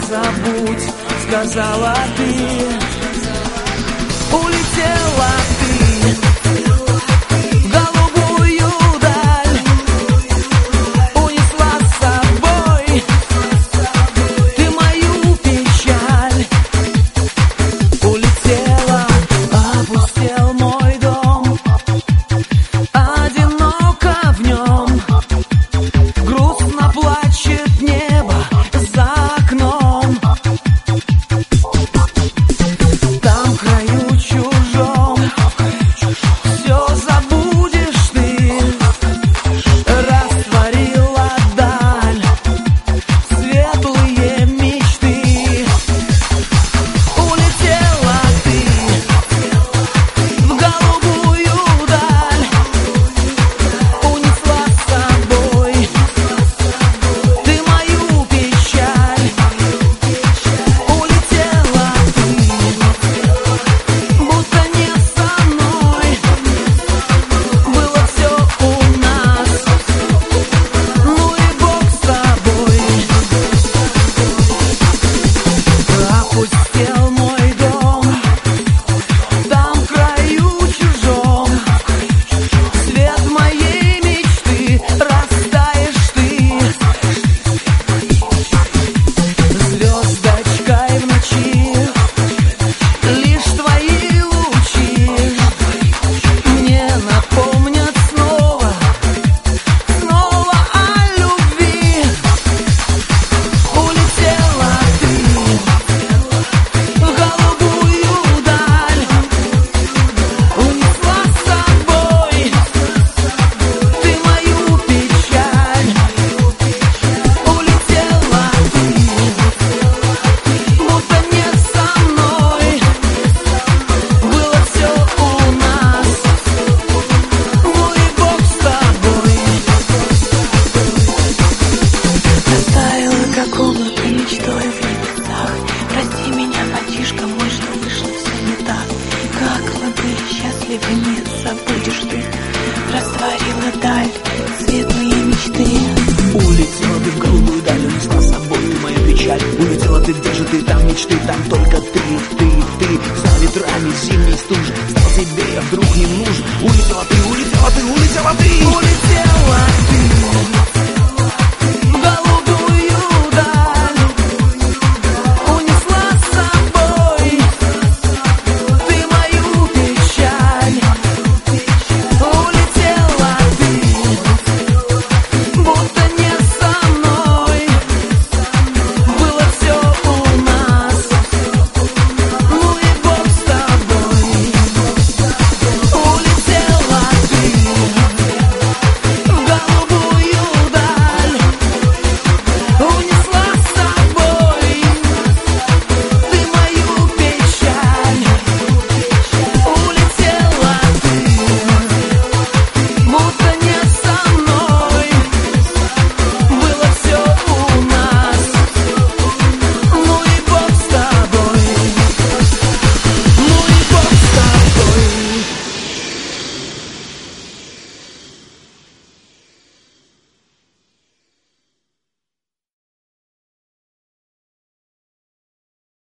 забудь, сказала ты. Улетела ты в голубую даль, унесла с собой ты мою печаль. Улетела, опустел мой дом, одиноко в нем, грустно плачет небо за окном. Там в краю чужом все забудешь ты, растворила даль светлые мечты. Улетела ты в голубую даль, унесла с собой ты мою печаль. Улетела ты, будто не со мной было все у нас, ну и Бог с тобой. Опустел мой дом, там в краю чужом, свет моей мечты, растаешь ты звездочкой в ночи. Лишь твои лучи мне напомнят снова, снова о любви. Улетела ты в голубую даль, унесла с собой ты мою печаль. Улетела ты, будто не со мной было все у нас, ну и Бог с тобой. Растаяла, как облако, мечтой в небесах. Прости меня, мальчишка мой, что вышло все не так. Как мы были счастливы, не забудешь ты. Растворила даль светлые мечты. Улетела ты в голубую даль, унесла с собой ты мою печаль. Улетела ты, где же ты, там мечты, там только ты. За ветрами зимней стужи стал тебе я вдруг не нужен. Улетела ты, улетела ты, улетела ты. Улетела ты